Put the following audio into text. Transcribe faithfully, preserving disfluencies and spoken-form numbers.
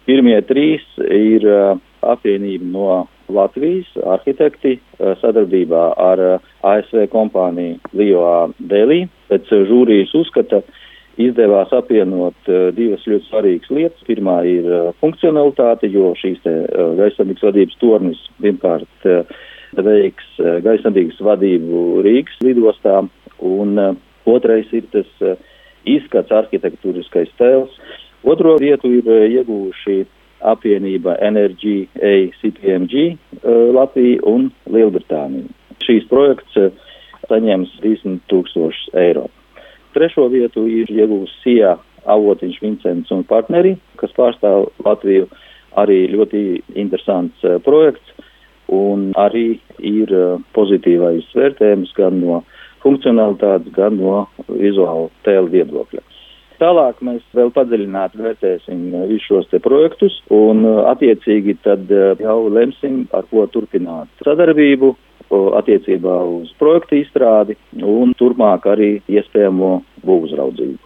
Pirmie trīs ir apvienība no Latvijas arhitekti sadarbībā ar A S V kompāniju Lioā Delī. Pēc žūrijas uzskata izdevās apvienot divas ļoti svarīgas lietas. Pirmā ir funkcionalitāte, jo šīs te gaisardības vadības tornis pirmkārt veiks gaisardības vadību Rīgas lidostā, un otrais ir tas izskats, arhitektūriskais stēls. Otro vietu ir ieguvuši apvienība Energy A C P M G Latvija un Lielbritānija. Šīs projekts saņems trīsdesmit tūkstošus eiro. Trešo vietu ir ieguvusi S I A Avotiņš Vincents un partneri, kas pārstāv Latviju. Arī ļoti interesants projekts un arī ir pozitīvais vērtējums gan no funkcionalitātes, gan no vizuāla tēla viedokļa. Tālāk mēs vēl padziļināti vērtēsim visus šos te projektus un attiecīgi tad jau lemsim, ar ko turpināt sadarbību attiecībā uz projektu izstrādi un turpmāk arī iespējamo būvuzraudzību.